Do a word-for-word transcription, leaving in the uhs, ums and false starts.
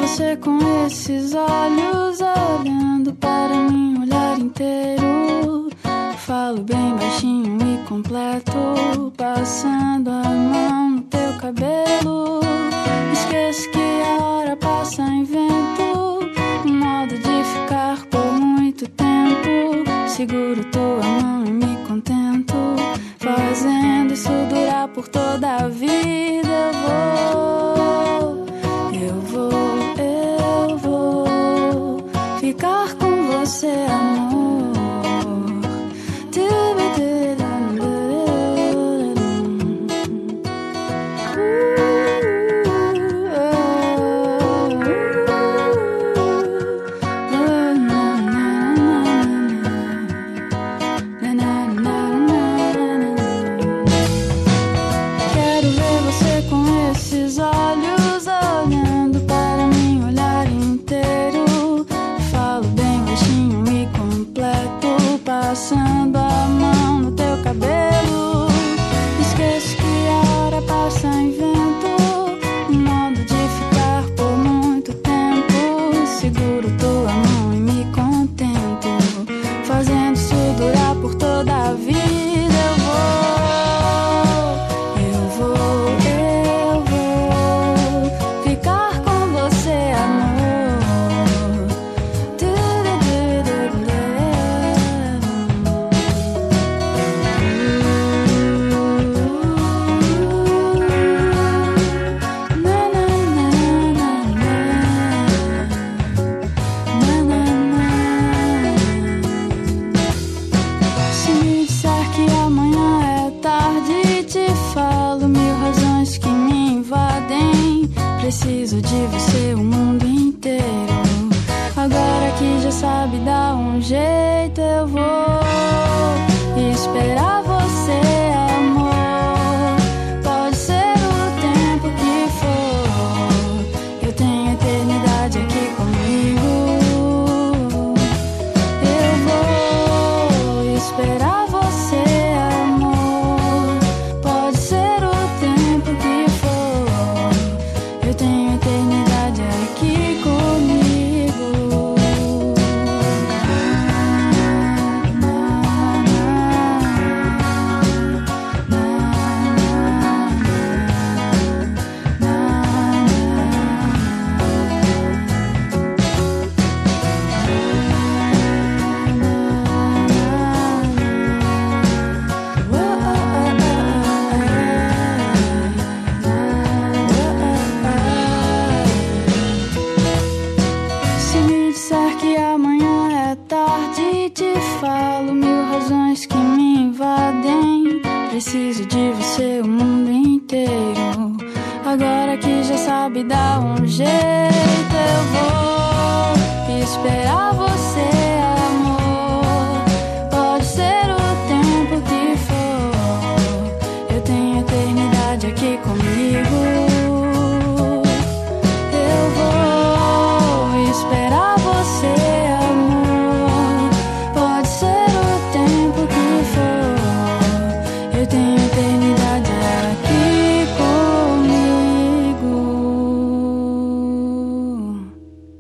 você com esses olhos olhando para mim, olhar inteiro. Falo bem baixinho e completo, passando a mão no teu cabelo. Esqueço que a hora passa em vento, um modo de ficar por muito tempo. Seguro tua mão e me contento, fazendo isso durar por toda a vida. Eu vou, eu vou, eu vou ficar com você, amor. Passando a mão no teu cabelo, esqueço que a hora passa em vento, um modo de ficar por muito tempo. Seguro tua mão e me contento, fazendo isso durar por toda a vida. Eu vou, eu vou, eu vou ficar com você, amor. Preciso de você o mundo inteiro. Agora que já sabe dar um jeito, eu vou esperar você, amor. Pode ser o tempo que for, eu tenho a eternidade aqui comigo. Eu vou esperar você, amor. Pode ser o tempo que for, eu tenho a eternidade aqui comigo. Preciso de você o mundo inteiro. Agora que já sabe dar um jeito, eu vou esperar você, amor. Pode ser o tempo que for, eu tenho a eternidade aqui comigo. Eu vou esperar